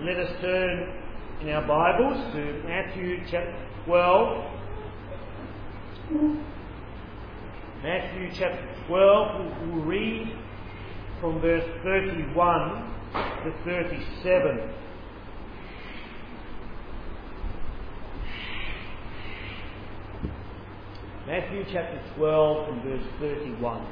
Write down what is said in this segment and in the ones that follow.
let us turn in our Bibles to Matthew chapter 12. Matthew chapter 12, we'll read from verse 31 to 37. Matthew chapter 12 and verse 31.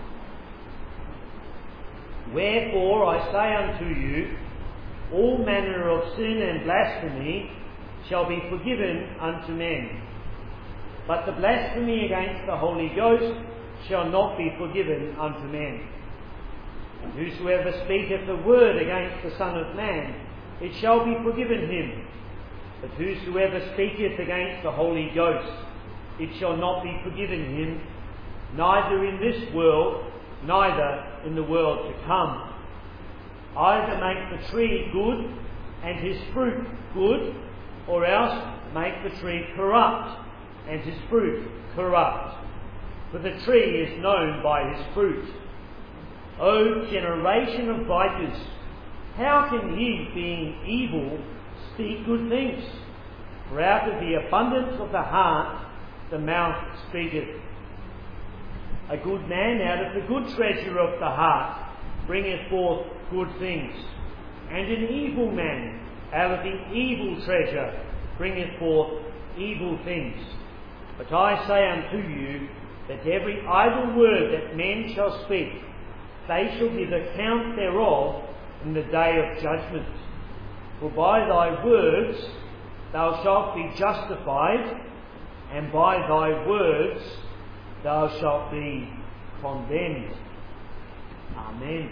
Wherefore I say unto you, all manner of sin and blasphemy shall be forgiven unto men, but the blasphemy against the Holy Ghost shall not be forgiven unto men. And whosoever speaketh a word against the Son of Man, it shall be forgiven him. But whosoever speaketh against the Holy Ghost, it shall not be forgiven him, neither in this world, neither in the world to come. Either make the tree good and his fruit good, or else make the tree corrupt and his fruit corrupt. For the tree is known by his fruit. O generation of vipers, how can ye, being evil, speak good things? For out of the abundance of the heart the mouth speaketh. A good man out of the good treasure of the heart bringeth forth good things, and an evil man out of the evil treasure bringeth forth evil things. But I say unto you, that every idle word that men shall speak, they shall give account thereof in the day of judgment. For by thy words thou shalt be justified, and by thy words thou shalt be condemned. Amen.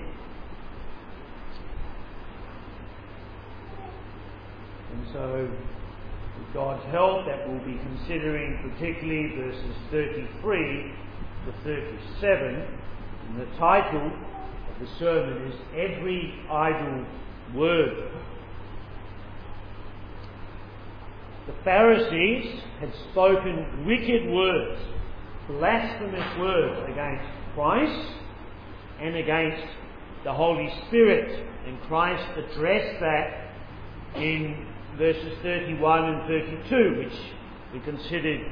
And so, with God's help, that we'll be considering particularly verses 33 to 37. And the title of the sermon is Every Idle Word. The Pharisees had spoken wicked words, blasphemous words against Christ and against the Holy Spirit. And Christ addressed that in verses 31 and 32, which we considered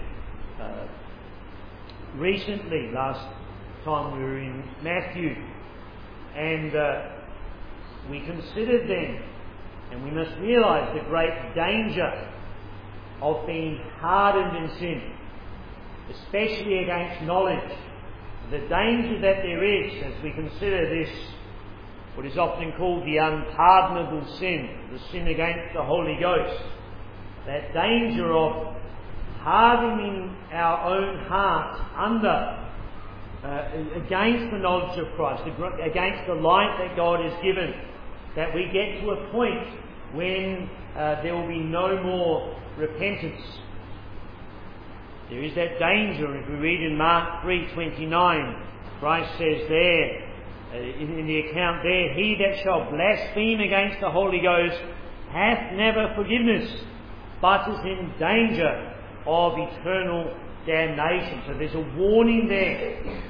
recently, last time we were in Matthew. And we considered then, and we must realise the great danger of being hardened in sin, especially against knowledge. The danger that there is, as we consider this, what is often called the unpardonable sin, the sin against the Holy Ghost, that danger of hardening our own hearts under, against the knowledge of Christ, against the light that God has given, that we get to a point when there will be no more repentance. There is that danger. If we read in Mark 3:29, Christ says there, in the account there, he that shall blaspheme against the Holy Ghost hath never forgiveness, but is in danger of eternal damnation. So there's a warning there.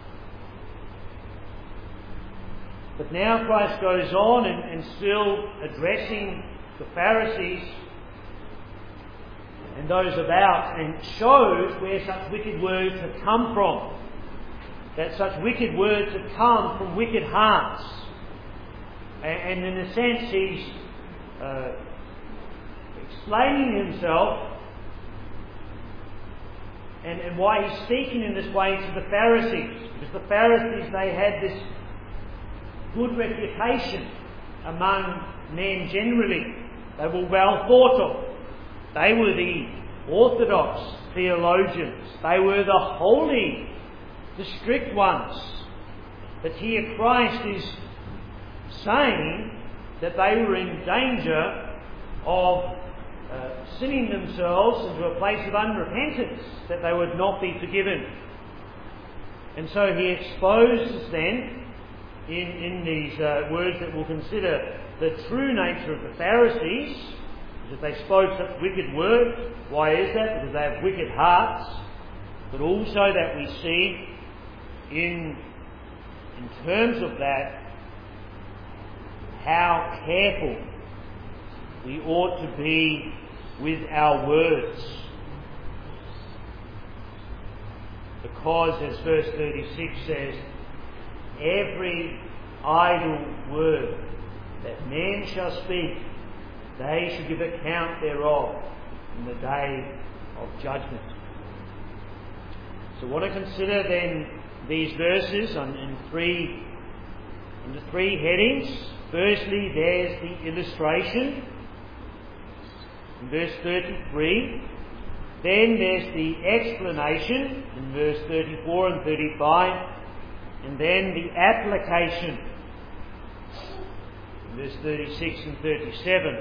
But now Christ goes on and still addressing the Pharisees and those about, and shows where such wicked words have come from. That such wicked words have come from wicked hearts. And in a sense he's explaining himself and why he's speaking in this way to the Pharisees. Because the Pharisees, they had this good reputation among men generally. They were well thought of. They were the orthodox theologians. They were the holy, the strict ones. But here Christ is saying that they were in danger of sinning themselves into a place of unrepentance, that they would not be forgiven. And so he exposes then, in these words that we'll consider, the true nature of the Pharisees, because they spoke such wicked words. Why is that? Because they have wicked hearts. But also that we see in terms of that, how careful we ought to be with our words. Because, as verse 36 says, every idle word that men shall speak, they shall give account thereof in the day of judgment. So I want to consider then these verses under three headings. Firstly, there's the illustration in verse 33. Then there's the explanation in verse 34 and 35. And then the application in verse 36 and 37.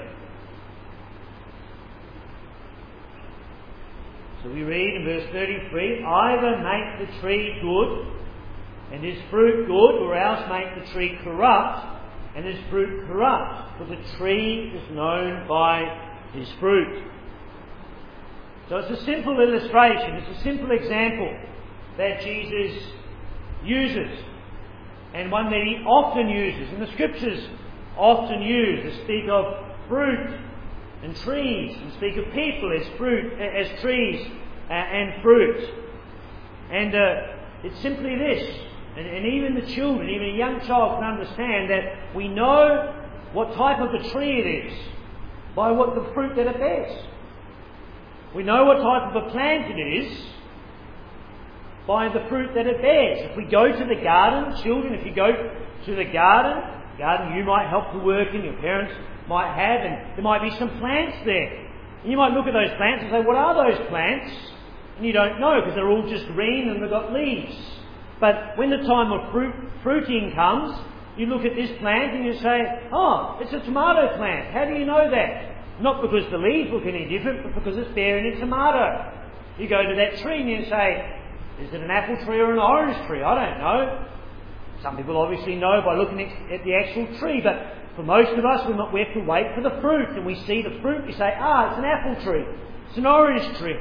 So we read in verse 33, either make the tree good and his fruit good, or else make the tree corrupt and his fruit corrupt, for the tree is known by his fruit. So it's a simple illustration, it's a simple example that Jesus uses, and one that he often uses, and the scriptures often use to speak of fruit and trees, and speak of people as trees and fruit. And it's simply this, and even the children, even a young child can understand that we know what type of a tree it is by what the fruit that it bears. We know what type of a plant it is by the fruit that it bears. If we go to the garden, children, if you go to the garden you might help to work in, your parents might have, and there might be some plants there. And you might look at those plants and say, what are those plants? And you don't know, because they're all just green and they've got leaves. But when the time of fruiting comes, you look at this plant and you say, oh, it's a tomato plant. How do you know that? Not because the leaves look any different, but because it's bearing a tomato. You go to that tree and you say, is it an apple tree or an orange tree? I don't know. Some people obviously know by looking at the actual tree, but for most of us, we have to wait for the fruit, and we see the fruit, we say, it's an apple tree, it's an orange tree.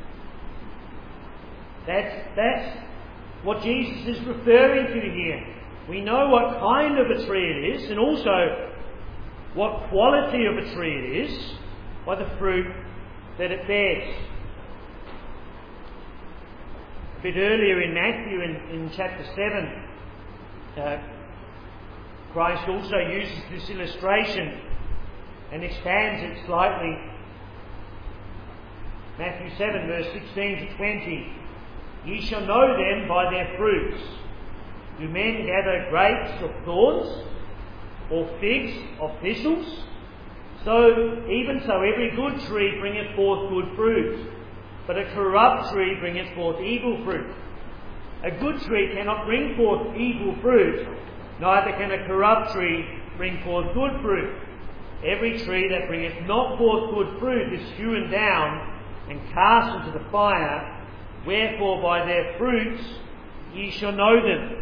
That's what Jesus is referring to here. We know what kind of a tree it is, and also what quality of a tree it is by the fruit that it bears. A bit earlier in Matthew, in chapter 7, Christ also uses this illustration and expands it slightly. Matthew 7, verse 16 to 20. Ye shall know them by their fruits. Do men gather grapes of thorns, or figs of thistles? Even so every good tree bringeth forth good fruit, but a corrupt tree bringeth forth evil fruit. A good tree cannot bring forth evil fruit, neither can a corrupt tree bring forth good fruit. Every tree that bringeth not forth good fruit is hewn down and cast into the fire. Wherefore by their fruits ye shall know them.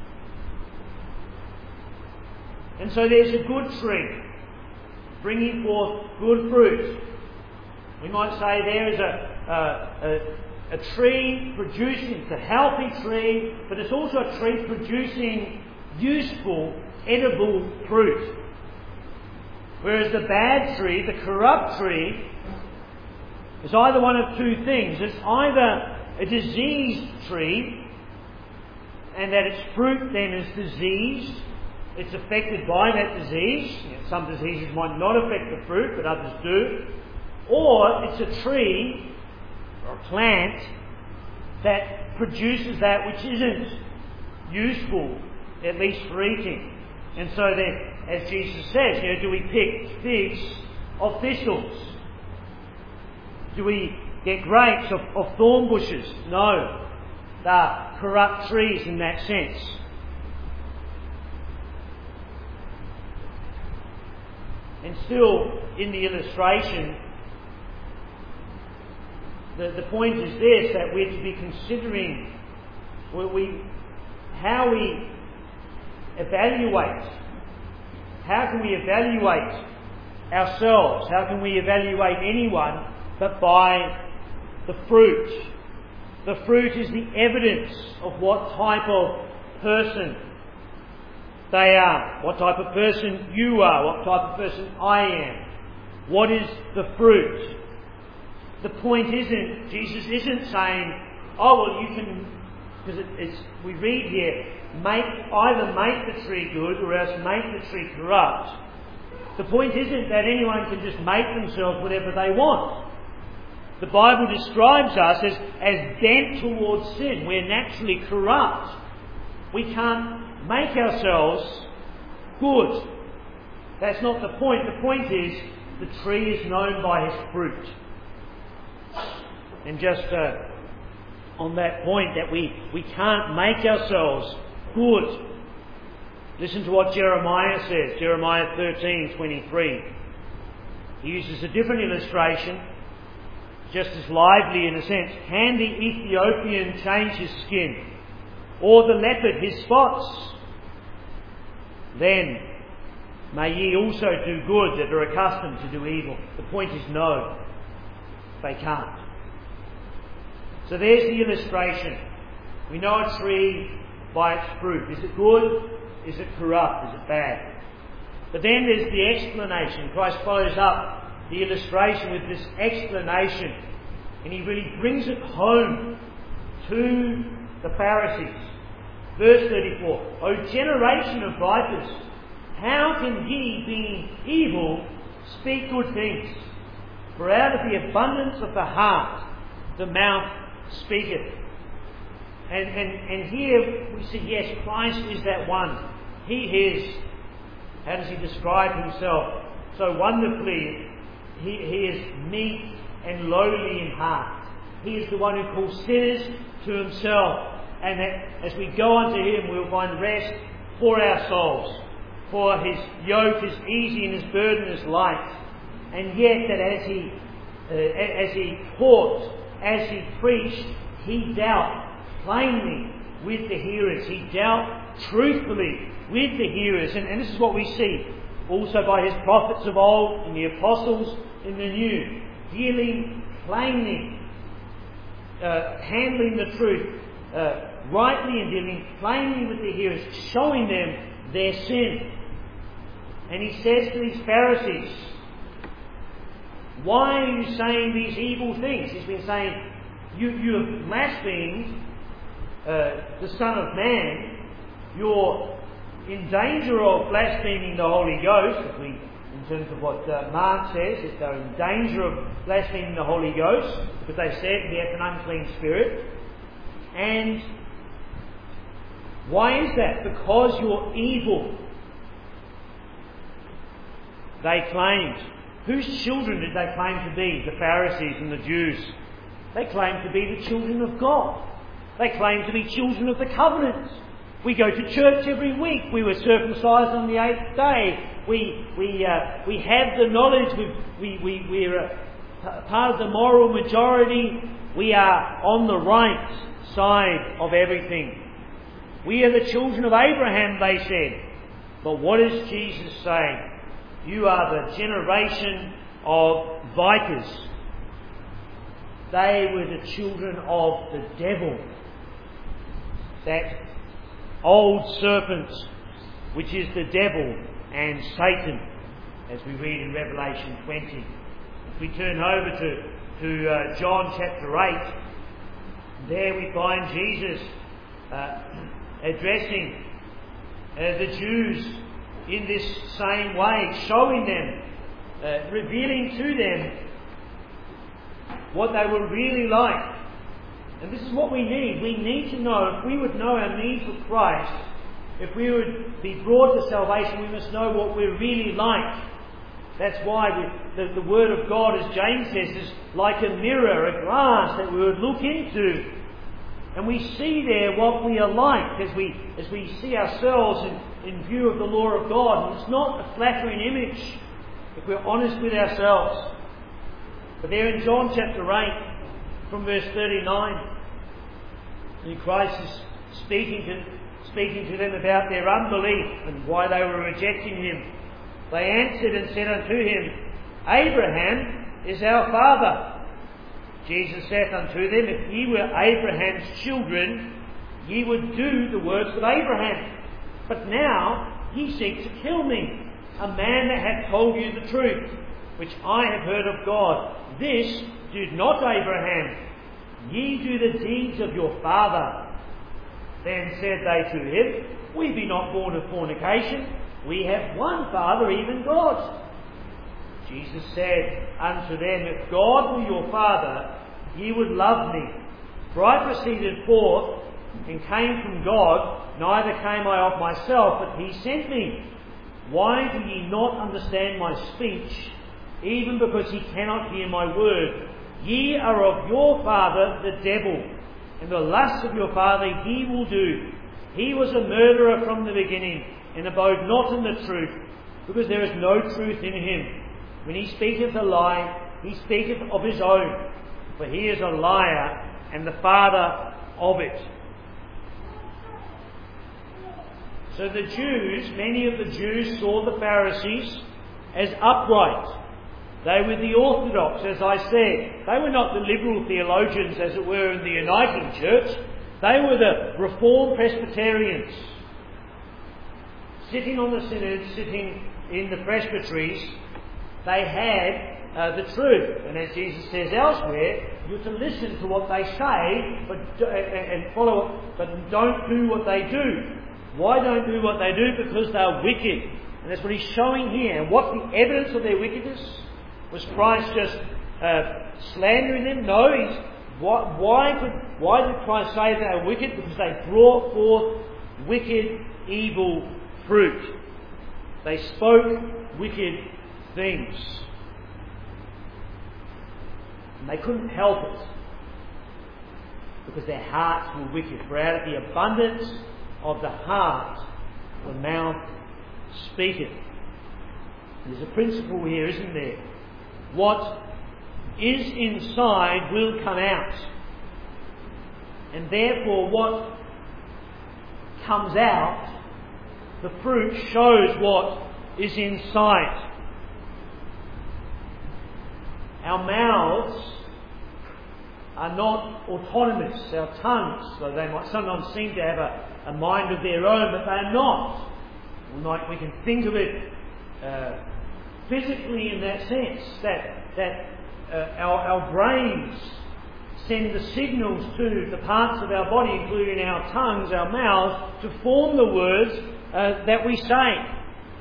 And so there's a good tree bringing forth good fruit. We might say there is a tree producing, it's a healthy tree, but it's also a tree producing useful, edible fruit. Whereas the bad tree, the corrupt tree, is either one of two things. It's either a diseased tree, and that its fruit then is diseased. It's affected by that disease. Some diseases might not affect the fruit, but others do. Or it's a tree or a plant that produces that which isn't useful, at least for eating. And so then, as Jesus says, do we pick figs of thistles? Do we get grapes of thorn bushes? No. They're corrupt trees in that sense. And still, in the illustration, the point is this, that we're to be considering how we evaluate. How can we evaluate ourselves? How can we evaluate anyone but by the fruit? The fruit is the evidence of what type of person they are, what type of person you are, what type of person I am. what is the fruit? The point isn't, Jesus isn't saying, oh, well, you can, because we read here, either make the tree good or else make the tree corrupt. The point isn't that anyone can just make themselves whatever they want. The Bible describes us as bent towards sin. We're naturally corrupt. We can't make ourselves good. That's not the point. The point is the tree is known by his fruit. And just on that point that we can't make ourselves good. Listen to what Jeremiah says, Jeremiah 13:23. He uses a different illustration, just as lively in a sense. Can the Ethiopian change his skin, or the leopard his spots? Then may ye also do good that are accustomed to do evil. The point is no, they can't. So there's the illustration. We know a tree by its fruit. Is it good? Is it corrupt? Is it bad? But then there's the explanation. Christ follows up the illustration with this explanation, and he really brings it home to the Pharisees. Verse 34, O generation of vipers, how can ye, being evil, speak good things? For out of the abundance of the heart, the mouth speaketh. And here we see, yes, Christ is that one. He is, how does he describe himself? So wonderfully, he is meek and lowly in heart. He is the one who calls sinners to himself. And that as we go unto him, we'll find rest for our souls. For his yoke is easy and his burden is light. And yet that as he taught, as he preached, he dealt plainly with the hearers. He dealt truthfully with the hearers. And this is what we see also by his prophets of old and the apostles in the new. Dealing plainly, handling the truth rightly and dealing plainly with the hearers, showing them their sin. And he says to these Pharisees, why are you saying these evil things? He's been saying, you have blasphemed the Son of Man. You're in danger of blaspheming the Holy Ghost. In terms of what Mark says, that they're in danger of blaspheming the Holy Ghost, because they said he has an unclean spirit. And why is that? Because you're evil. They claimed. Whose children did they claim to be? The Pharisees and the Jews. They claimed to be the children of God. They claimed to be children of the covenant. We go to church every week. We were circumcised on the 8th day. We have the knowledge. We're part of the moral majority. We are on the right side of everything. We are the children of Abraham, they said. But what does Jesus say? You are the generation of vipers. They were the children of the devil. That old serpent, which is the devil and Satan, as we read in Revelation 20. If we turn over to John chapter 8, there we find Jesus addressing the Jews in this same way, showing them, revealing to them what they were really like. And this is what we need. We need to know, if we would know our need for Christ, if we would be brought to salvation, we must know what we're really like. That's why the Word of God, as James says, is like a mirror, a glass that we would look into. And we see there what we are like as we see ourselves in view of the law of God. And it's not a flattering image if we're honest with ourselves. But there in John chapter 8, from verse 39, and Christ is speaking to them about their unbelief and why they were rejecting him. They answered and said unto him, Abraham is our father. Jesus saith unto them, If ye were Abraham's children, ye would do the works of Abraham. But now ye seek to kill me, a man that hath told you the truth. which I have heard of God. This did not Abraham. Ye do the deeds of your father. Then said they to him, We be not born of fornication. We have one Father, even God. Jesus said unto them, If God were your Father, ye would love me. For I proceeded forth and came from God, neither came I of myself, but he sent me. Why do ye not understand my speech, even because ye cannot hear my word? Ye are of your father the devil, and the lusts of your father he will do. He was a murderer from the beginning, and abode not in the truth, because there is no truth in him. When he speaketh a lie, he speaketh of his own, for he is a liar and the father of it. So the Jews, many of the Jews saw the Pharisees as upright. They were the orthodox, as I said. They were not the liberal theologians, as it were, in the Uniting Church. They were the Reformed Presbyterians, sitting on the synods, sitting in the presbyteries. They had the truth, and as Jesus says elsewhere, you're to listen to what they say, and follow it, but don't do what they do. Why don't do what they do? Because they are wicked, and that's what he's showing here. And what's the evidence of their wickedness? Was Christ just slandering them? No. Why did Christ say they are wicked? Because they brought forth wicked, evil fruit. They spoke wicked things. And they couldn't help it, because their hearts were wicked. For out of the abundance of the heart, the mouth speaketh. There's a principle here, isn't there? What is inside will come out. And therefore what comes out, the fruit, shows what is inside. Our mouths are not autonomous. Our tongues, though they might sometimes seem to have a mind of their own, but they are not. We can think of it physically in that sense, that our brains send the signals to the parts of our body, including our tongues, our mouths, to form the words that we say.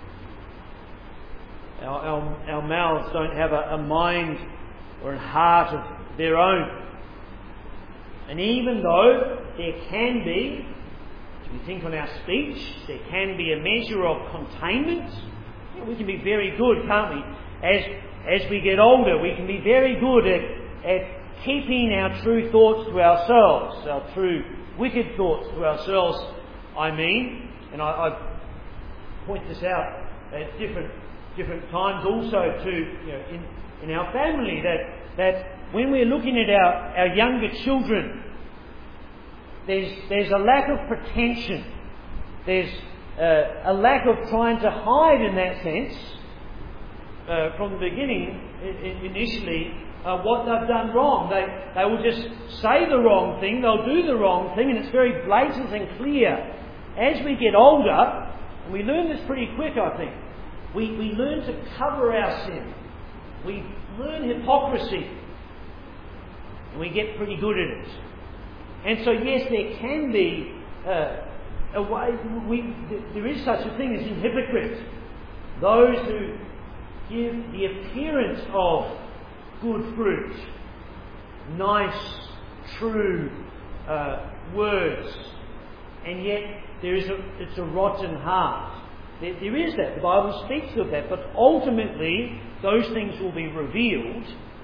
Our mouths don't have a mind or a heart of their own. And even though there can be, if you think on our speech, there can be a measure of containment, we can be very good, can't we? As we get older, we can be very good at keeping our true thoughts to ourselves, our true wicked thoughts to ourselves, I mean. And I point this out at different times also to, in our family, that when we're looking at our younger children, there's a lack of pretension. There's a lack of trying to hide, in that sense, from the beginning, initially, what they've done wrong. They will just say the wrong thing, they'll do the wrong thing, and it's very blatant and clear. As we get older, and we learn this pretty quick, I think, we learn to cover our sin. We learn hypocrisy, and we get pretty good at it. And so, yes, there can be a way. There is such a thing as a hypocrite. Those who give the appearance of good fruit, nice, true words, and yet it's a rotten heart. There is that. The Bible speaks of that. But ultimately, those things will be revealed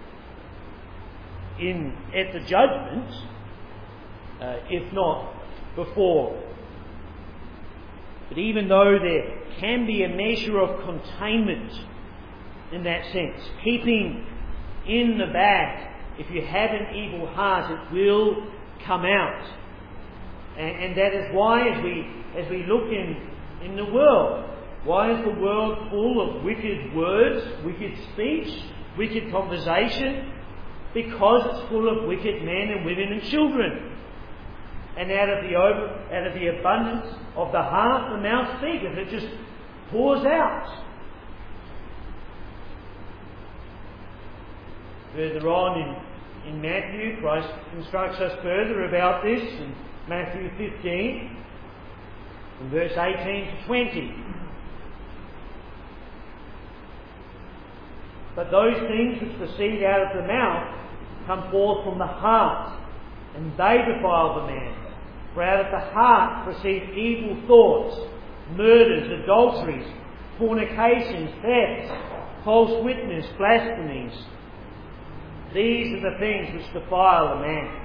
at the judgment, if not before. But even though there can be a measure of containment in that sense, keeping in the back, if you have an evil heart, it will come out. And that is why, as we look in the world, why is the world full of wicked words, wicked speech, wicked conversation? Because it's full of wicked men and women and children. And out of the abundance of the heart, the mouth speaketh. It just pours out. Further on in Matthew, Christ instructs us further about this in Matthew 15, from verse 18 to 20. But those things which proceed out of the mouth come forth from the heart, and they defile the man. For out of the heart proceed evil thoughts, murders, adulteries, fornications, thefts, false witness, blasphemies. These are the things which defile a man.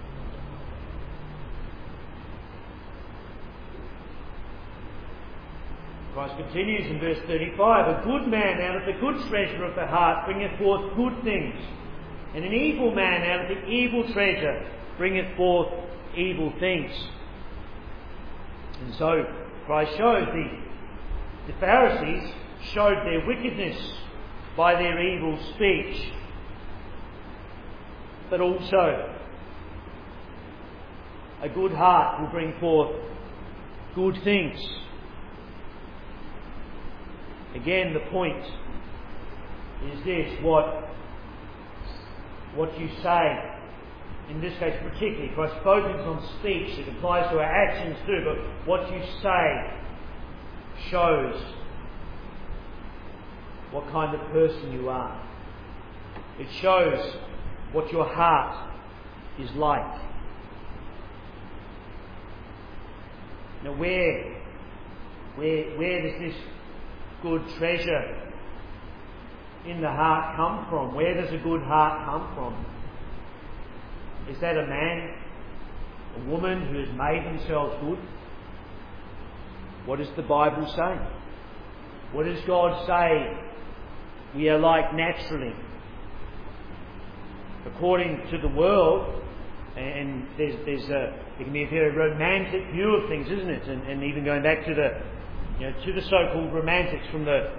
Christ continues in verse 35, a good man out of the good treasure of the heart bringeth forth good things, and an evil man out of the evil treasure bringeth forth evil things. And so Christ shows the Pharisees showed their wickedness by their evil speech, but also a good heart will bring forth good things. Again, the point is this: what you say. In this case particularly, Christ focuses on speech. It applies to our actions too, but what you say shows what kind of person you are. It shows what your heart is like. Now where does this good treasure in the heart come from? Where does a good heart come from? Is that a man, a woman who has made themselves good? What does the Bible say? What does God say we are like naturally? According to the world, and there can be a very romantic view of things, isn't it? And even going back to the so-called romantics from the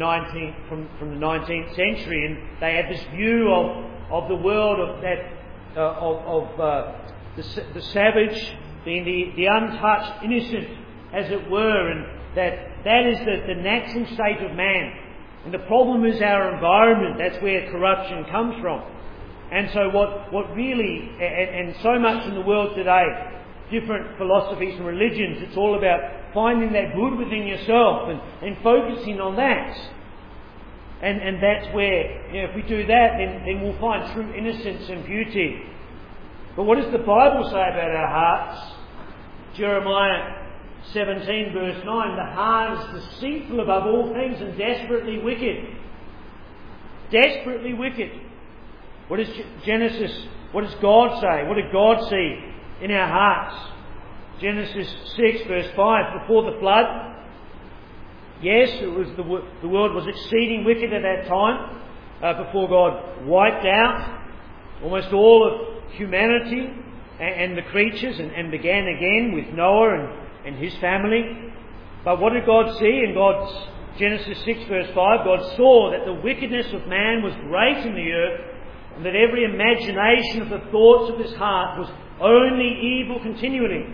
19th century, and they had this view of the world of the savage being the untouched innocent, as it were, and that is the natural state of man. And the problem is our environment. That's where corruption comes from. And so what really, and so much in the world today, different philosophies and religions, it's all about finding that good within yourself and focusing on that. And that's where, if we do that, then we'll find true innocence and beauty. But what does the Bible say about our hearts? Jeremiah 17 verse 9, the heart is deceitful above all things and desperately wicked. Desperately wicked. What does God say? What did God see in our hearts? Genesis 6 verse 5, before the flood, yes, it was the world was exceeding wicked at that time, before God wiped out almost all of humanity and the creatures and began again with Noah and his family. But what did God see? In God's Genesis 6 verse 5, God saw that the wickedness of man was great in the earth, and that every imagination of the thoughts of his heart was only evil continually.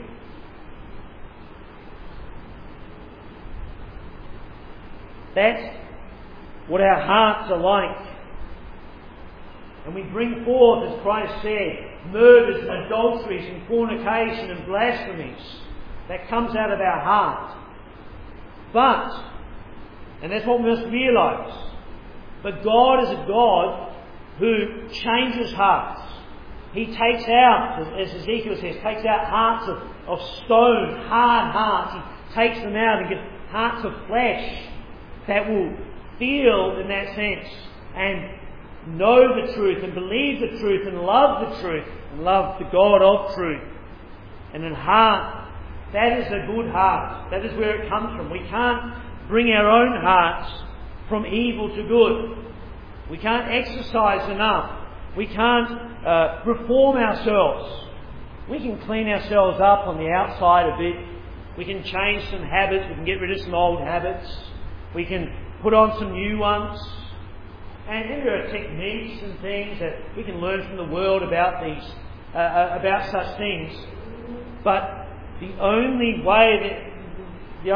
That's what our hearts are like. And we bring forth, as Christ said, murders and adulteries and fornication and blasphemies. That comes out of our heart. But, and that's what we must realise, but God is a God who changes hearts. He takes out, as Ezekiel says, takes out hearts of stone, hard hearts. He takes them out and gives hearts of flesh that will feel in that sense and know the truth and believe the truth and love the truth and love the God of truth. And in heart, that is a good heart. That is where it comes from. We can't bring our own hearts from evil to good. We can't exercise enough. We can't reform ourselves. We can clean ourselves up on the outside a bit. We can change some habits. We can get rid of some old habits. We can put on some new ones. And there are techniques and things that we can learn from the world about such things. But the only way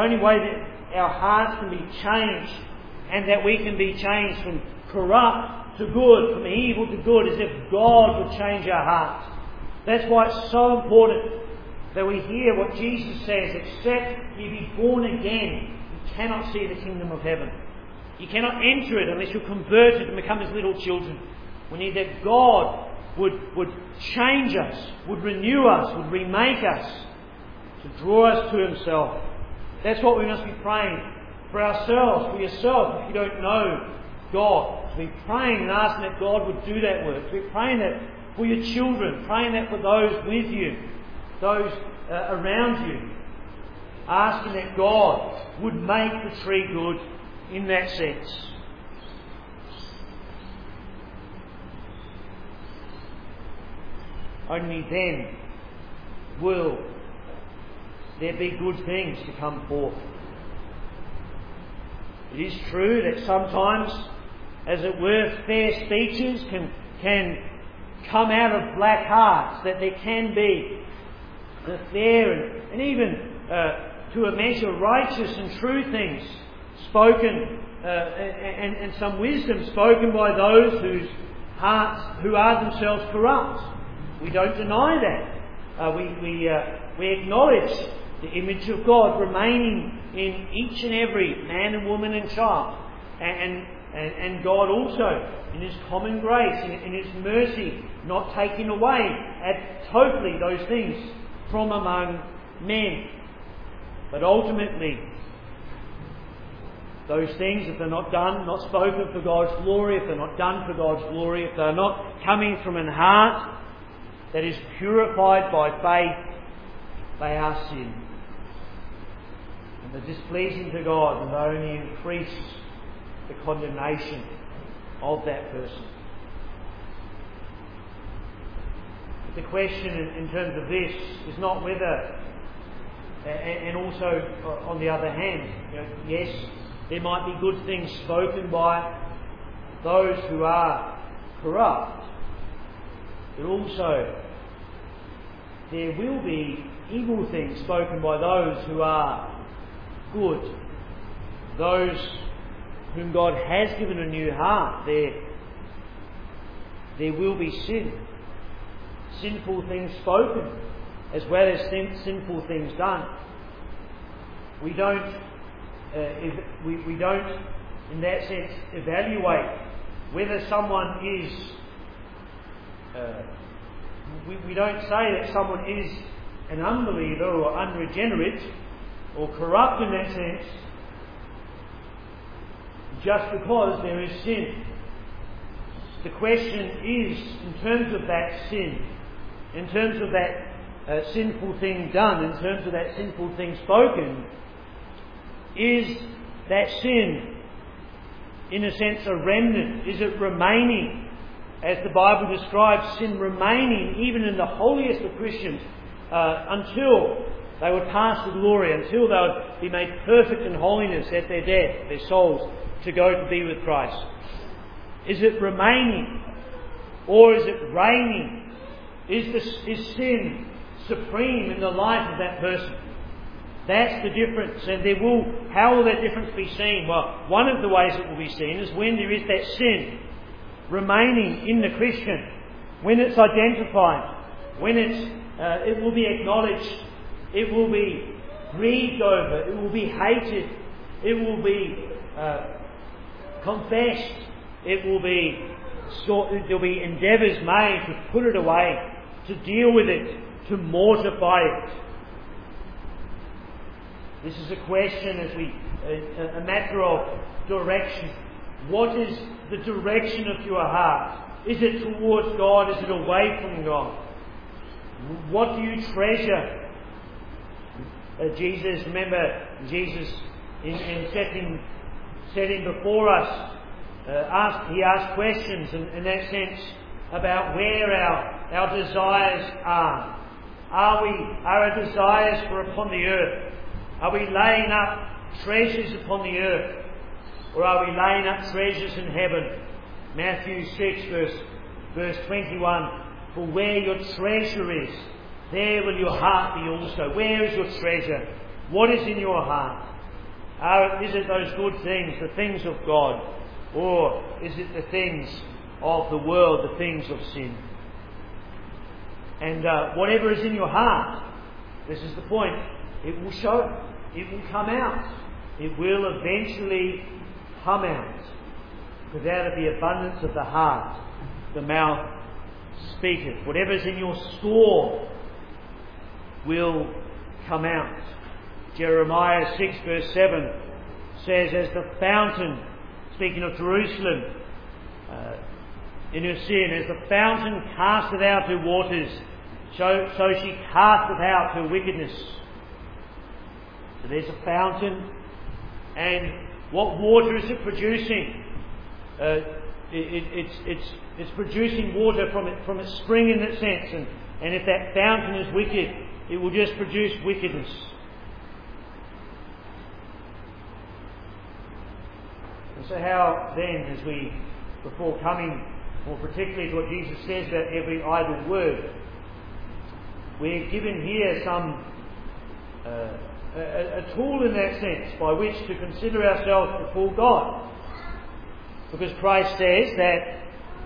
that our hearts can be changed, and that we can be changed from corrupt to good, from evil to good, as if God would change our hearts. That's why it's so important that we hear what Jesus says, except you be born again, you cannot see the kingdom of heaven. You cannot enter it unless you're converted and become as little children. We need that God would change us, would renew us, would remake us, to draw us to Himself. That's what we must be praying for ourselves, for yourself, if you don't know God. To be praying and asking that God would do that work. To be praying that for your children, praying that for those with you, those around you. Asking that God would make the tree good in that sense. Only then will there be good things to come forth. It is true that sometimes, as it were, fair speeches can come out of black hearts, that there can be fair and even to a measure righteous and true things spoken and some wisdom spoken by those whose hearts who are themselves corrupt. We don't deny that. We acknowledge the image of God remaining in each and every man and woman and child, and God also in His common grace, in His mercy, not taking away totally those things from among men. But ultimately, those things, if they're not done, not spoken for God's glory, if they're not done for God's glory, if they're not coming from an heart that is purified by faith, they are sin. And they're displeasing to God, and they only increase the condemnation of that person. But the question in terms of this is not whether, and also on the other hand, yes, there might be good things spoken by those who are corrupt, but also there will be evil things spoken by those who are good, those whom God has given a new heart. There will be sinful things spoken, as well as sinful things done. We don't, in that sense, evaluate whether someone is. We don't say that someone is an unbeliever or unregenerate or corrupt in that sense just because there is sin. The question is, in terms of that sin, in terms of that sinful thing done, in terms of that sinful thing spoken, is that sin, in a sense, a remnant? Is it remaining? As the Bible describes sin remaining even in the holiest of Christians until they would pass to glory, until they would be made perfect in holiness at their death, their souls to go to be with Christ. Is it remaining or is it reigning? Is sin supreme in the life of that person? That's the difference. And how will that difference be seen? Well, one of the ways it will be seen is when there is that sin remaining in the Christian, when it's identified, when it will be acknowledged, it will be grieved over, it will be hated, it will be confessed, there'll be endeavours made to put it away, to deal with it, to mortify it. This is a question a matter of direction. What is the direction of your heart? Is it towards God? Is it away from God? What do you treasure? Remember Jesus in setting before us, he asked questions in that sense about where our desires are. Are our desires for upon the earth? Are we laying up treasures upon the earth? Or are we laying up treasures in heaven? Matthew 6 verse 21. For where your treasure is, there will your heart be also. Where is your treasure? What is in your heart? Is it those good things, the things of God? Or is it the things of the world, the things of sin. And whatever is in your heart, this is the point, it will show, it will come out. It will eventually come out. Because out of the abundance of the heart, the mouth speaketh. Whatever is in your store will come out. Jeremiah 6 verse 7 says, as the fountain, speaking of Jerusalem, in her sin, as the fountain casteth out her waters, so she casteth out her wickedness. So there's a fountain, and what water is it producing? It's producing water from its spring in that sense, and if that fountain is wicked, it will just produce wickedness. And so how then, as we, before coming more particularly to what Jesus says about every idle word, we're given here some a tool in that sense by which to consider ourselves before God. Because Christ says that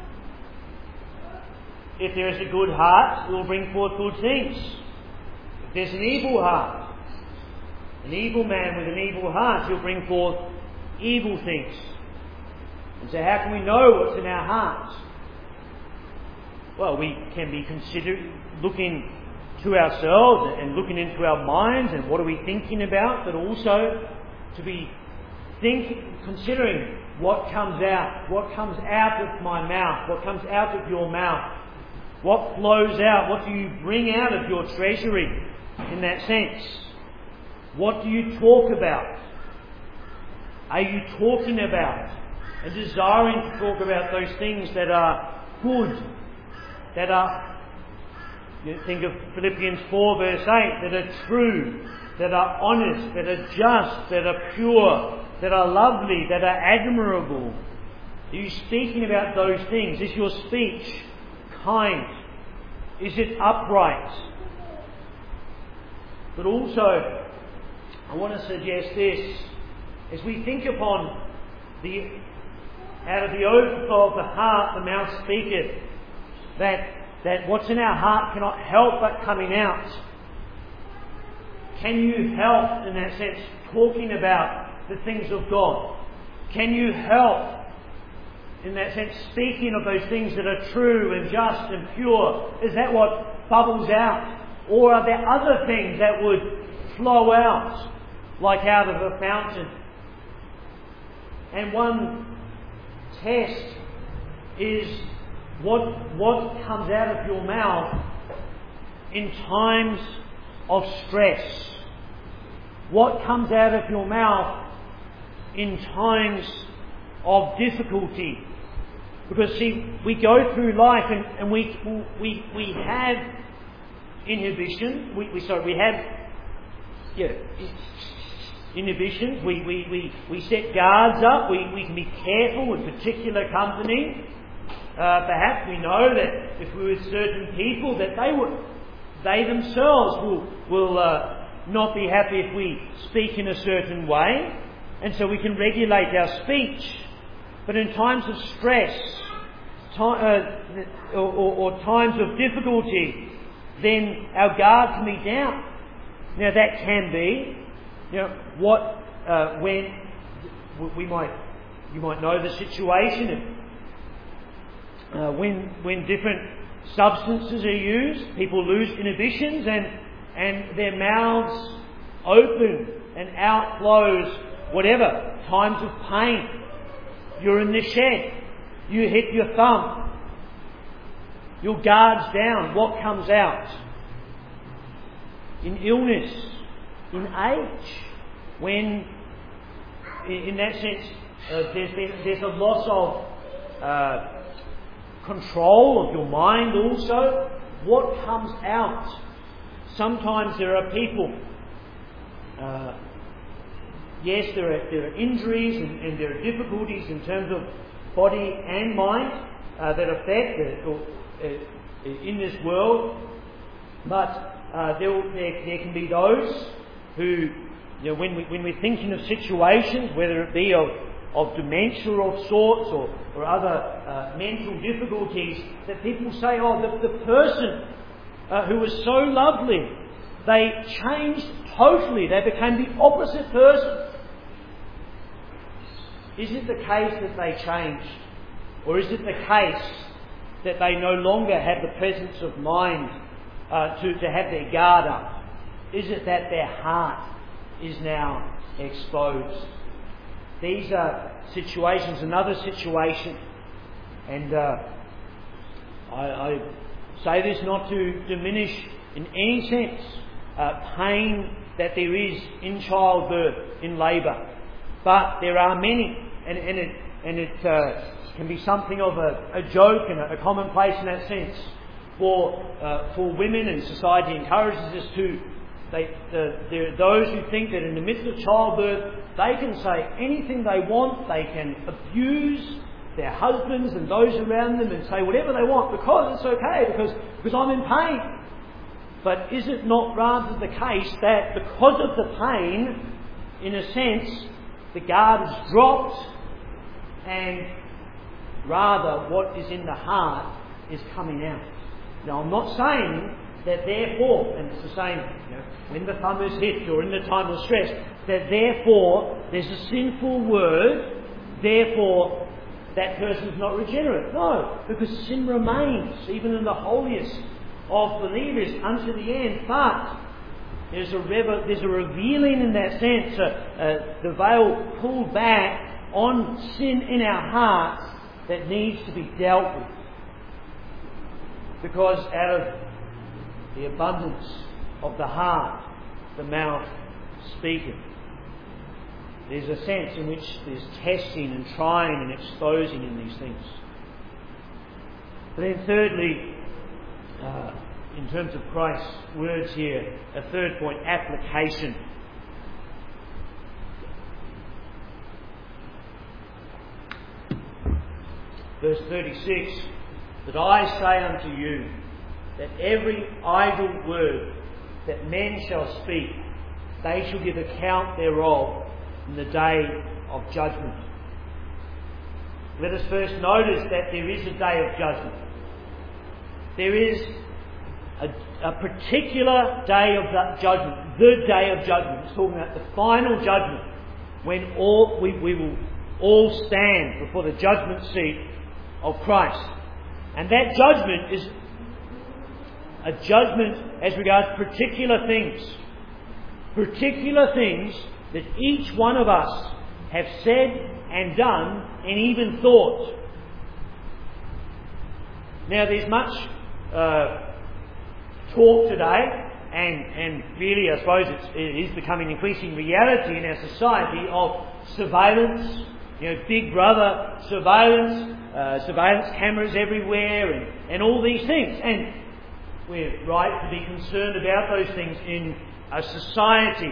if there is a good heart, it will bring forth good things. If there's an evil heart, an evil man with an evil heart, he'll bring forth evil things. And so how can we know what's in our hearts? Well, we can be looking to ourselves and looking into our minds and what are we thinking about, but also to be considering what comes out of my mouth, what comes out of your mouth, what flows out, what do you bring out of your treasury in that sense? What do you talk about? Are you talking about and desiring to talk about those things that are good, that are, think of Philippians 4 verse 8, that are true, that are honest, that are just, that are pure, that are lovely, that are admirable? Are you speaking about those things? Is your speech kind? Is it upright? But also, I want to suggest this, as we think upon out of the overflow of the heart the mouth speaketh, that what's in our heart cannot help but coming out. Can you help, in that sense, talking about the things of God? Can you help, in that sense, speaking of those things that are true and just and pure? Is that what bubbles out? Or are there other things that would flow out, like out of a fountain? And one test is what comes out of your mouth in times of stress. What comes out of your mouth in times of difficulty. Because see, we go through life and we have inhibition. We have inhibitions. We set guards up. We can be careful with particular company. Perhaps we know that if we're with certain people, that they themselves will not be happy if we speak in a certain way, and so we can regulate our speech. But in times of stress or times of difficulty, then our guard can be down. Now that can be, when you might know the situation. When different substances are used, people lose inhibitions and their mouths open and out flows whatever. Times of pain. You're in the shed. You hit your thumb. Your guard's down. What comes out? In illness, in age, when, in that sense, there's a loss of control of your mind also. What comes out? Sometimes there are people, yes, there are injuries and there are difficulties in terms of body and mind that affect in this world, but there can be those who, when we're thinking of situations, whether it be of dementia of sorts or other mental difficulties, that people say, oh, the person who was so lovely, they changed totally, they became the opposite person. Is it the case that they changed? Or is it the case that they no longer have the presence of mind to have their guard up? Is it that their heart is now exposed? These are situations. Another situation, and I say this not to diminish in any sense pain that there is in childbirth, in labour, but there are many, and it can be something of a joke and a commonplace in that sense for women, and society encourages us to. There are those who think that in the midst of childbirth they can say anything they want, they can abuse their husbands and those around them and say whatever they want because it's okay, because I'm in pain. But is it not rather the case that because of the pain, in a sense, the guard is dropped, and rather what is in the heart is coming out? Now, I'm not saying that therefore, and it's the same, when the thumb is hit or in the time of stress, that therefore there's a sinful word, therefore that person's not regenerate. No, because sin remains, even in the holiest of believers, unto the end. But there's a revealing in that sense, the veil pulled back on sin in our hearts that needs to be dealt with. Because out of the abundance of the heart, the mouth speaketh. There's a sense in which there's testing and trying and exposing in these things. But then thirdly, in terms of Christ's words here, a third point, application. Verse 36, that I say unto you, that every idle word that men shall speak, they shall give account thereof in the day of judgment. Let us first notice that there is a day of judgment. There is a particular day of judgment, the day of judgment. It's talking about the final judgment, when we will all stand before the judgment seat of Christ. And that judgment is a judgment as regards particular things. Particular things that each one of us have said and done and even thought. Now there's much talk today, and really I suppose it is becoming increasing reality in our society, of surveillance, Big Brother surveillance, surveillance cameras everywhere, and all these things. And we're right to be concerned about those things in a society.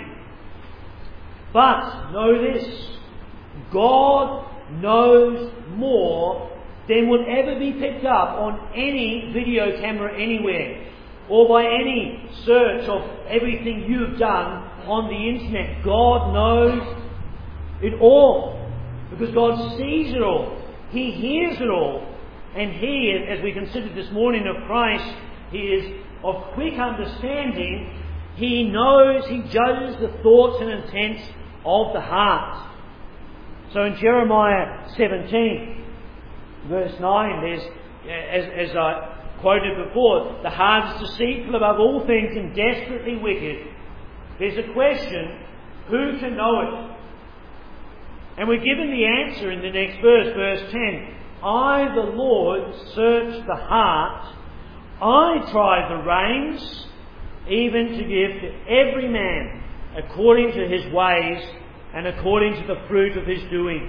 But know this, God knows more than will ever be picked up on any video camera anywhere, or by any search of everything you've done on the internet. God knows it all, because God sees it all. He hears it all. And He, as we considered this morning of Christ, He is of quick understanding. He knows, He judges the thoughts and intents of the heart. So in Jeremiah 17, verse 9, there's, as I quoted before, the heart is deceitful above all things and desperately wicked. There's a question, who can know it? And we're given the answer in the next verse, verse 10. I, the Lord, search the heart. I try the reins, even to give to every man according to his ways and according to the fruit of his doings.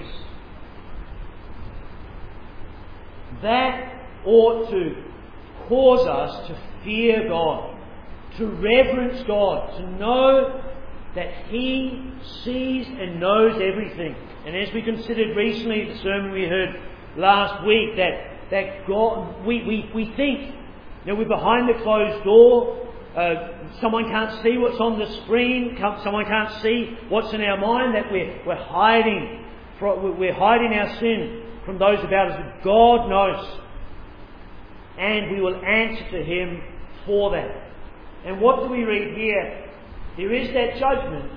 That ought to cause us to fear God, to reverence God, to know that He sees and knows everything. And as we considered recently, the sermon we heard last week, that God, we think, we're behind the closed door, someone can't see what's on the screen, someone can't see what's in our mind, that we're hiding We're hiding our sin from those about us, but God knows. And we will answer to Him for that. And what do we read here? There is that judgment,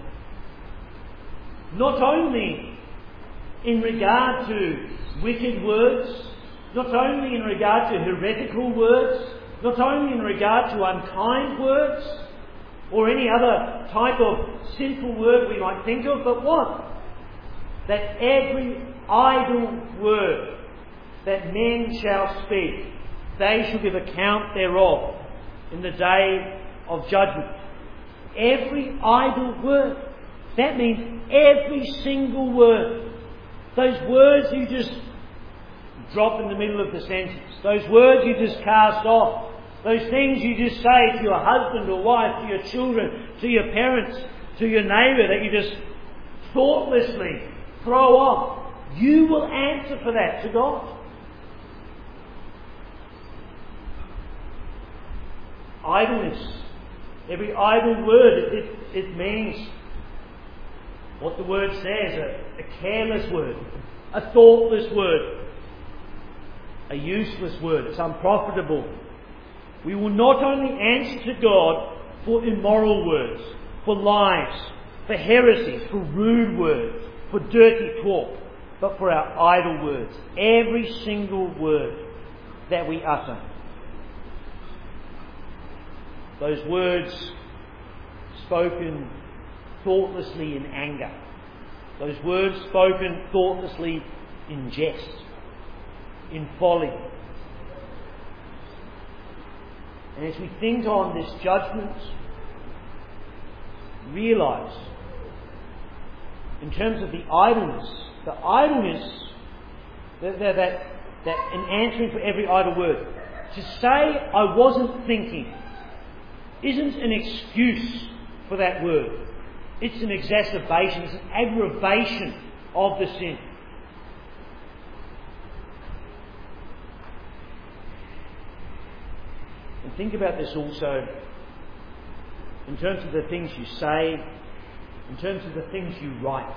not only in regard to wicked words, not only in regard to heretical words, not only in regard to unkind words, or any other type of sinful word we might think of, but what? That every idle word that men shall speak, they shall give account thereof in the day of judgment. Every idle word. That means every single word. Those words you just drop in the middle of the sentence. Those words you just cast off. Those things you just say to your husband or wife, to your children, to your parents, to your neighbour, that you just thoughtlessly throw off. You will answer for that to God. Idleness. Every idle word, it means what the word says, a careless word, a thoughtless word, a useless word. It's unprofitable. We will not only answer to God for immoral words, for lies, for heresies, for rude words, for dirty talk, but for our idle words. Every single word that we utter. Those words spoken thoughtlessly in anger. Those words spoken thoughtlessly in jest, in folly. And as we think on this judgment, realise, in terms of the idleness that in answering for every idle word, to say I wasn't thinking isn't an excuse for that word. It's an exacerbation, it's an aggravation of the sin. And think about this also in terms of the things you say, in terms of the things you write.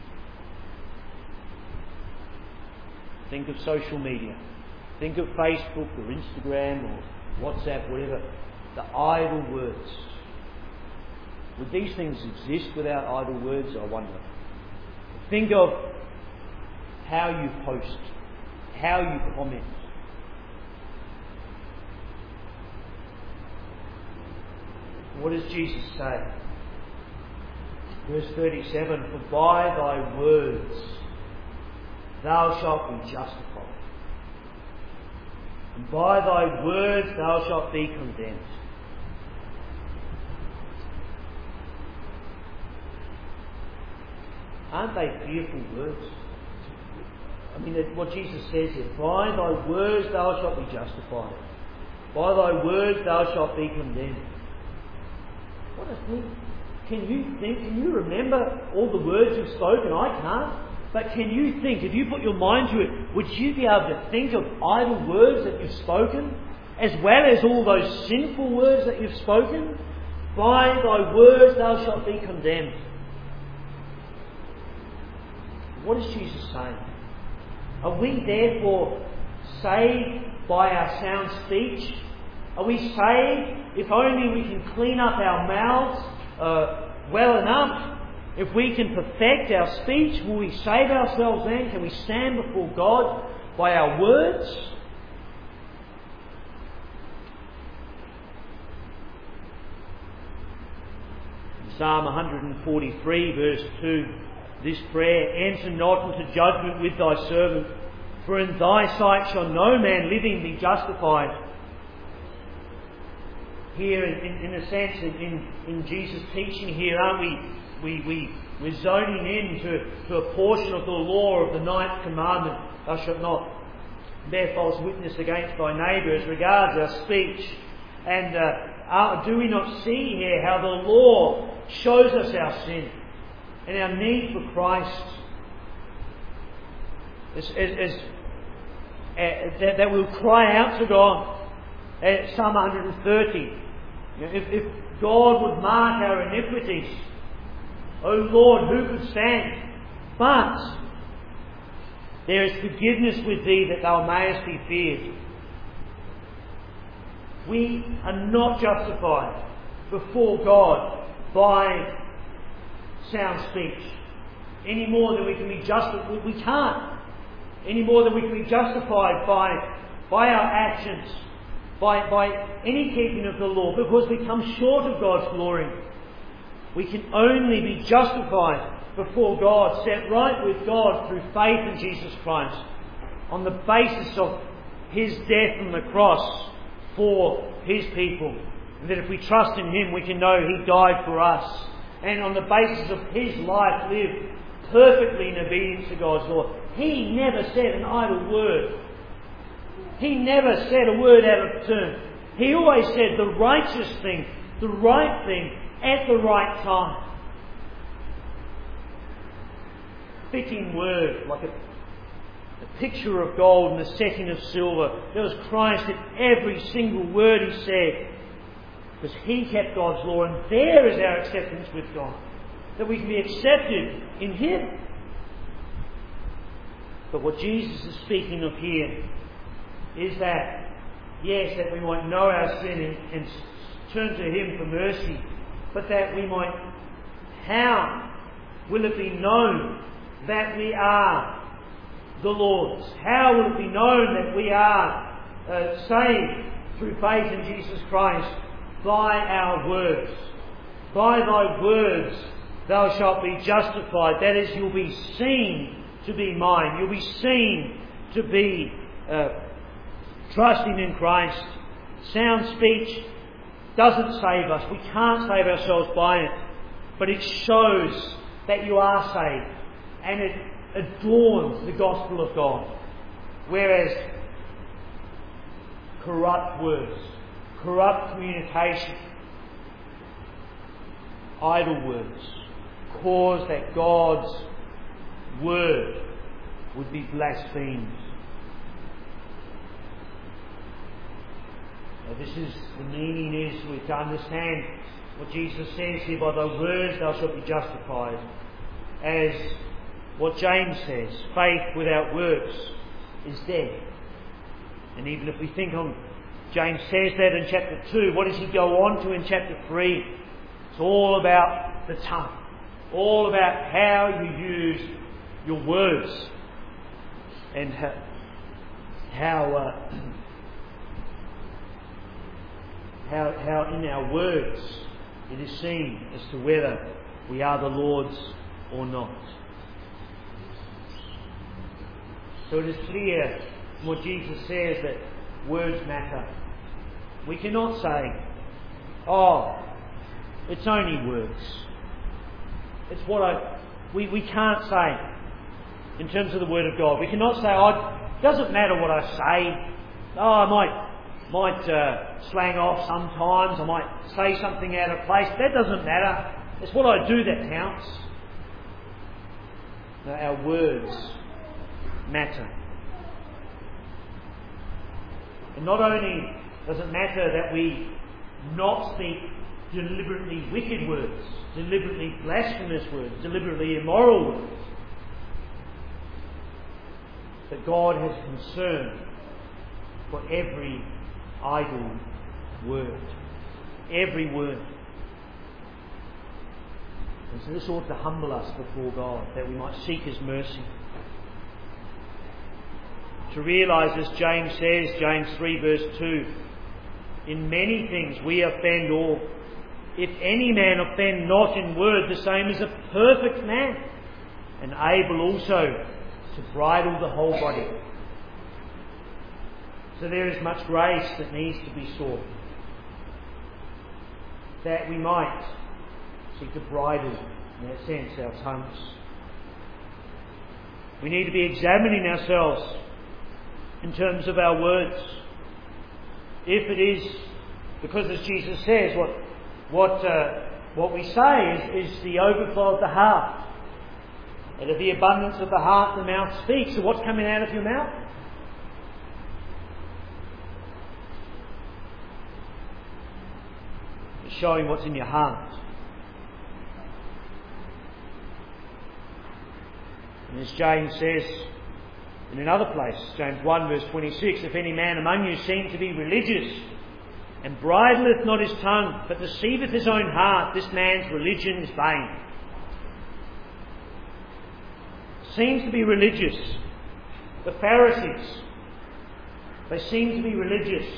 Think of social media. Think of Facebook or Instagram or WhatsApp, whatever. The idle words. Would these things exist without idle words, I wonder? Think of how you post, how you comment. What does Jesus say? Verse 37, for by thy words thou shalt be justified, and by thy words thou shalt be condemned. Aren't they fearful words? I mean, what Jesus says is, by thy words thou shalt be justified. By thy words thou shalt be condemned. What a thing. Can you remember all the words you've spoken? I can't. But can you think, if you put your mind to it, would you be able to think of idle words that you've spoken, as well as all those sinful words that you've spoken? By thy words thou shalt be condemned. What is Jesus saying? Are we therefore saved by our sound speech? Are we saved if only we can clean up our mouths well enough? If we can perfect our speech, will we save ourselves then? Can we stand before God by our words? Psalm 143 verse 2, this prayer, enter not into judgment with thy servant, for in thy sight shall no man living be justified. Here, in a sense, in Jesus' teaching here, aren't we're zoning in to a portion of the law of the ninth commandment, thou shalt not bear false witness against thy neighbour, as regards our speech. And do we not see here how the law shows us our sin and our need for Christ? That we'll cry out to God. Psalm 130. If God would mark our iniquities, O Lord, who could stand? But There is forgiveness with thee, that thou mayest be feared. We are not justified before God by sound speech any more than we can be justified. We can't any more than we can be justified by our actions, by any keeping of the law, because we come short of God's glory. We can only be justified before God, set right with God through faith in Jesus Christ, on the basis of His death on the cross for His people. And that if we trust in Him, we can know He died for us. And on the basis of His life lived perfectly in obedience to God's law. He never said an idle word. He never said a word out of turn. He always said the righteous thing, the right thing, at the right time. Fitting word, like a picture of gold in the setting of silver. There was Christ in every single word He said, because He kept God's law, and there is our acceptance with God, that we can be accepted in Him. But what Jesus is speaking of here is that, yes, that we might know our sin and turn to Him for mercy, but that we might, how will it be known that we are the Lord's? How will it be known that we are saved through faith in Jesus Christ? By our words. By thy words thou shalt be justified. That is, you'll be seen to be mine. You'll be seen to be trusting in Christ. Sound speech doesn't save us. We can't save ourselves by it. But it shows that you are saved. And it adorns the gospel of God. Whereas corrupt words, corrupt communication, idle words, cause that God's word would be blasphemed. Now, this is the meaning is we to understand what Jesus says here, by thy words thou shalt be justified. As what James says, faith without works is dead. And even if we think on, James says that in chapter 2, what does he go on to in chapter 3? It's all about the tongue. All about how you use your words. And how in our words it is seen as to whether we are the Lord's or not. So it is clear from what Jesus says that words matter. We cannot say, oh, it's only words. It's what we can't say in terms of the Word of God. We cannot say, oh, it doesn't matter what I say. Oh, I might slang off sometimes. I might say something out of place. That doesn't matter. It's what I do that counts. No, our words matter. And not only does it matter that we not speak deliberately wicked words, deliberately blasphemous words, deliberately immoral words, but God has concern for every idle word. Every word. And so this ought to humble us before God, that we might seek His mercy. To realise, as James says, James 3 verse 2, in many things we offend all. If any man offend not in word, the same is a perfect man, and able also to bridle the whole body. So there is much grace that needs to be sought, that we might seek to bridle, in that sense, our tongues. We need to be examining ourselves in terms of our words. If it is, because as Jesus says, what we say is the overflow of the heart. And of the abundance of the heart, the mouth speaks. So what's coming out of your mouth? It's showing what's in your heart. And as James says, In another place, James 1 verse 26, if any man among you seem to be religious, and bridleth not his tongue, but deceiveth his own heart, this man's religion is vain. Seems to be religious. The Pharisees, they seem to be religious,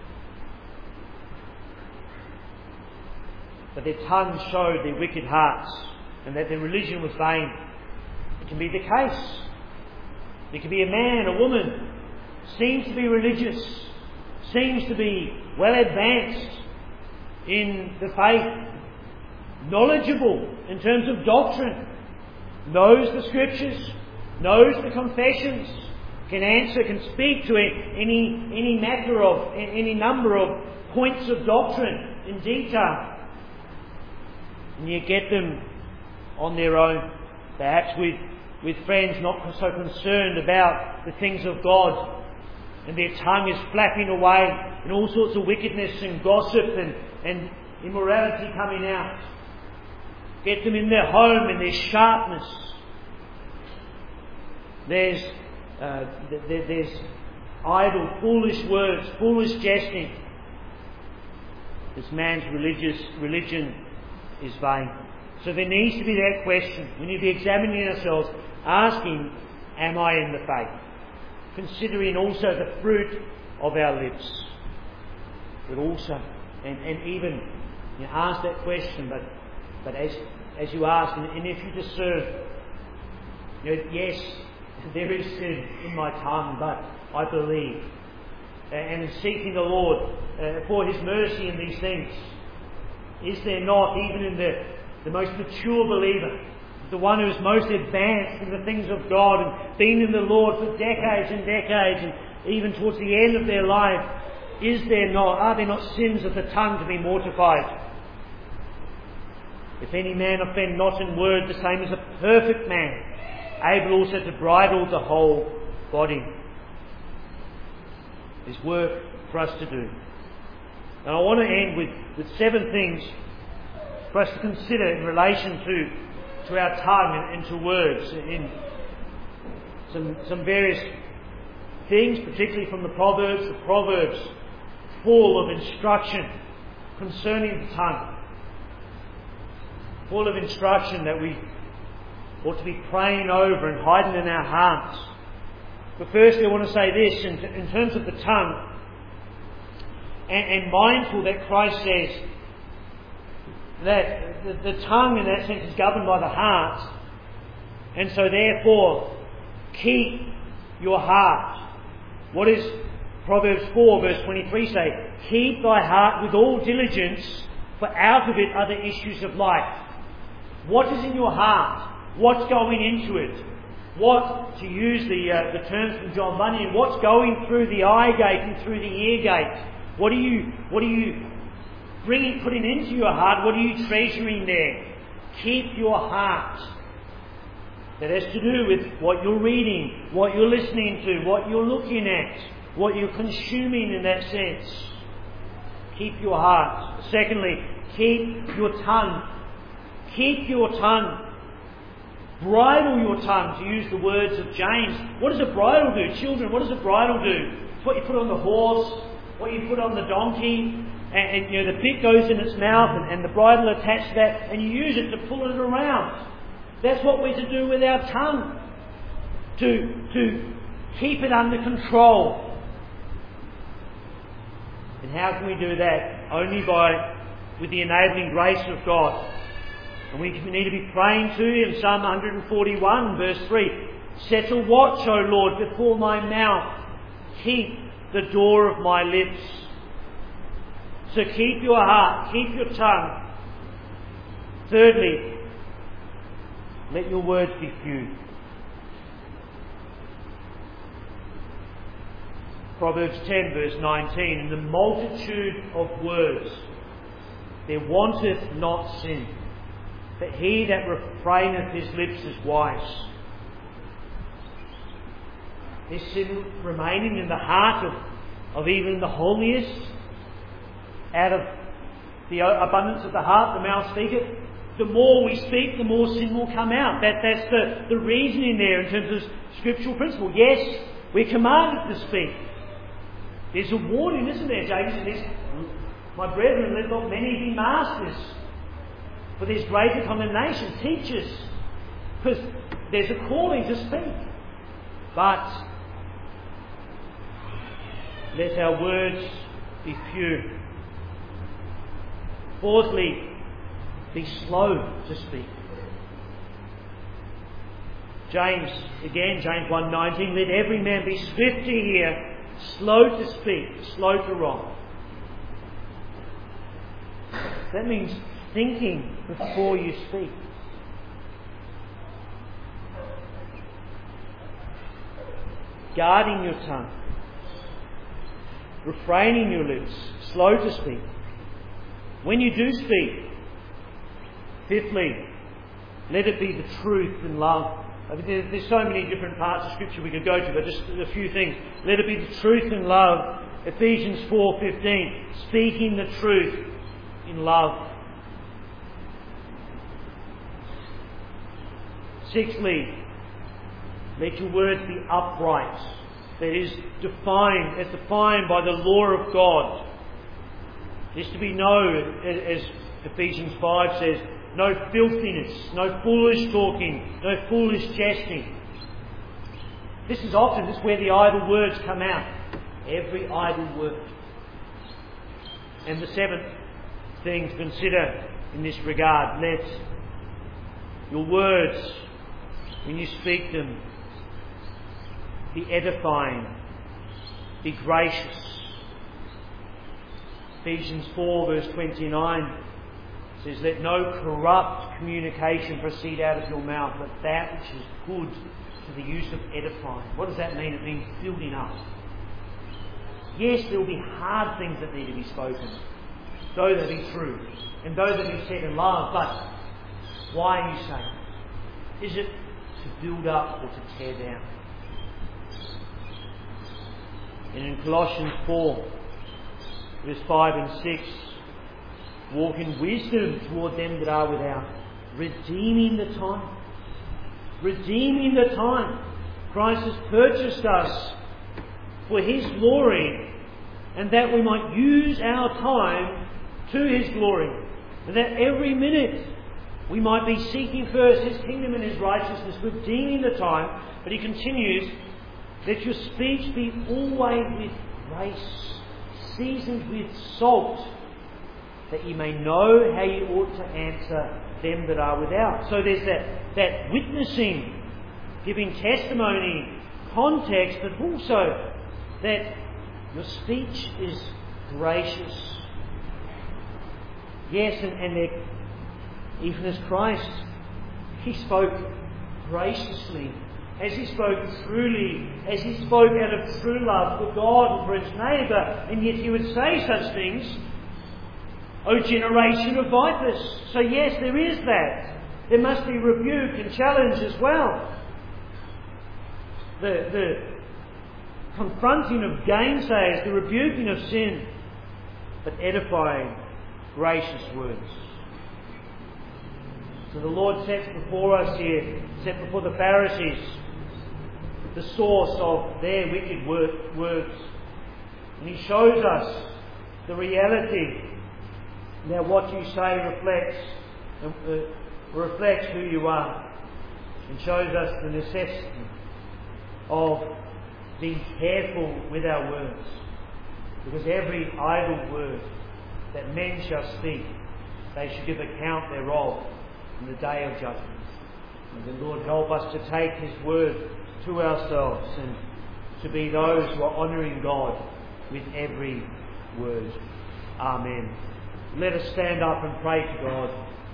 but their tongues showed their wicked hearts, and that their religion was vain. It can be the case. There can be a man, a woman, seems to be religious, seems to be well advanced in the faith, knowledgeable in terms of doctrine, knows the Scriptures, knows the confessions, can answer, can speak to any matter of, any number of points of doctrine in detail. And you get them on their own, perhaps with friends not so concerned about the things of God, and their tongue is flapping away and all sorts of wickedness and gossip and immorality coming out. Get them in their home and their sharpness. There's idle, foolish words, foolish jesting. This man's religion is vain. So there needs to be that question. We need to be examining ourselves, asking, am I in the faith? Considering also the fruit of our lips. But also, and even ask that question, but as you ask, and if you discern, yes, there is sin in my tongue, but I believe. And in seeking the Lord for His mercy in these things, is there not, even in the most mature believer, the one who is most advanced in the things of God and been in the Lord for decades and decades, and even towards the end of their life, are there not sins of the tongue to be mortified? If any man offend not in word, the same as a perfect man, able also to bridle the whole body. There's work for us to do. And I want to end with 7 things for us to consider in relation to our tongue and to words, in some various things, particularly from the Proverbs full of instruction concerning the tongue, full of instruction that we ought to be praying over and hiding in our hearts. But firstly, I want to say this in terms of the tongue, and mindful that Christ says that the tongue in that sense is governed by the heart, and so therefore keep your heart. What does Proverbs 4 verse 23 say? Keep thy heart with all diligence, for out of it are the issues of life. What is in your heart? What's going into it? What, to use the terms from John Bunyan, what's going through the eye gate and through the ear gate? What are you putting into your heart? What are you treasuring there? Keep your heart. That has to do with what you're reading, what you're listening to, what you're looking at, what you're consuming in that sense. Keep your heart. Secondly, keep your tongue. Keep your tongue. Bridle your tongue, to use the words of James. What does a bridle do? Children, what does a bridle do? It's what you put on the horse, what you put on the donkey, and the bit goes in its mouth and the bridle attached to that, and you use it to pull it around. That's what we're to do with our tongue. To keep it under control. And how can we do that? Only with the enabling grace of God. And we need to be praying to Him. Psalm 141 verse 3. Set a watch, O Lord, before my mouth. Keep the door of my lips. So keep your heart, keep your tongue. Thirdly, let your words be few. Proverbs 10 verse 19. In the multitude of words there wanteth not sin, but he that refraineth his lips is wise. Is sin remaining in the heart of even the holiest? Out of the abundance of the heart the mouth speaketh. the more we speak, the more sin will come out. That's the reasoning there in terms of scriptural principle. Yes, we're commanded to speak. There's a warning, isn't there, James? Says, my brethren, let not many be masters, for there's greater condemnation. Teachers, because there's a calling to speak. But let our words be few. Fourthly, be slow to speak. James 1:19, let every man be swift to hear, slow to speak, slow to wrath. That means thinking before you speak. Guarding your tongue. Refraining your lips, slow to speak. When you do speak, fifthly, let it be the truth in love. I mean, there's so many different parts of Scripture we could go to, but just a few things. Let it be the truth in love. Ephesians 4:15, speaking the truth in love. Sixthly, let your words be upright. That is defined by the law of God. It is to be known, as Ephesians 5 says, no filthiness, no foolish talking, no foolish jesting. This is where the idle words come out. Every idle word. And the seventh thing to consider in this regard, let your words, when you speak them, be edifying, be gracious. Ephesians 4 verse 29 says, let no corrupt communication proceed out of your mouth, but that which is good to the use of edifying. What does that mean? It means building up. Yes, there will be hard things that need to be spoken, though they be true, and though they be said in love, but why are you saying it? Is it to build up or to tear down? And in Colossians 4, verse 5 and 6, walk in wisdom toward them that are without, redeeming the time. Redeeming the time. Christ has purchased us for His glory, and that we might use our time to His glory, and that every minute we might be seeking first His kingdom and His righteousness, redeeming the time. But he continues, let your speech be always with grace, seasoned with salt, that ye may know how ye ought to answer them that are without. So there's that witnessing, giving testimony, context, but also that your speech is gracious. Yes, and even as Christ, He spoke graciously, as He spoke truly, as He spoke out of true love for God and for His neighbour, and yet He would say such things, O generation of vipers. So yes, there is that. There must be rebuke and challenge as well. The confronting of gainsayers, the rebuking of sin, but edifying, gracious words. So the Lord sets before us here, set before the Pharisees, the source of their wicked words. And He shows us the reality. Now what you say reflects who you are, and shows us the necessity of being careful with our words, because every idle word that men shall speak, they shall give account thereof in the day of judgment. And the Lord help us to take His word to ourselves and to be those who are honouring God with every word. Amen. Let us stand up and pray to God.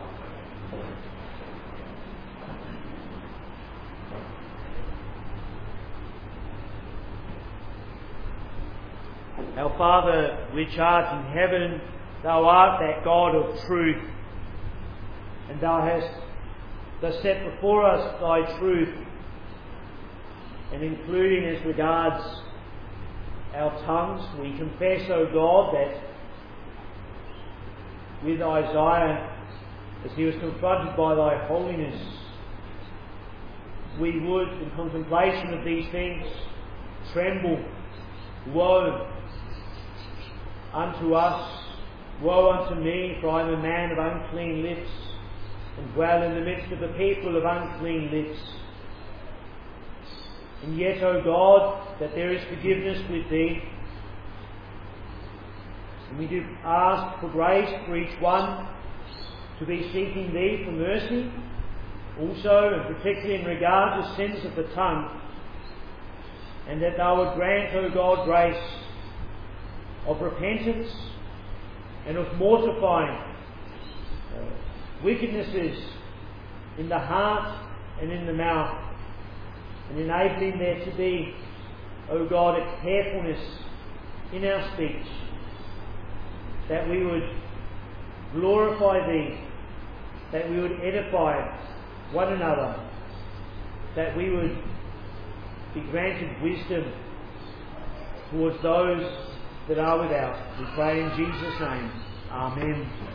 Our Father, which art in heaven, Thou art that God of truth, and Thou hast set before us Thy truth, and including as regards our tongues, we confess, O God, that with Isaiah as he was confronted by thy holiness, we would, in contemplation of these things, tremble. Woe unto us, woe unto me, for I am a man of unclean lips, and dwell in the midst of a people of unclean lips. And yet, O God, that there is forgiveness with Thee. And we do ask for grace for each one to be seeking Thee for mercy, also and particularly in regard to sins of the tongue, and that Thou would grant, O God, grace of repentance and of mortifying wickednesses in the heart and in the mouth, and enabling there to be, O God, a carefulness in our speech, that we would glorify Thee, that we would edify one another, that we would be granted wisdom towards those that are without. We pray in Jesus' name. Amen.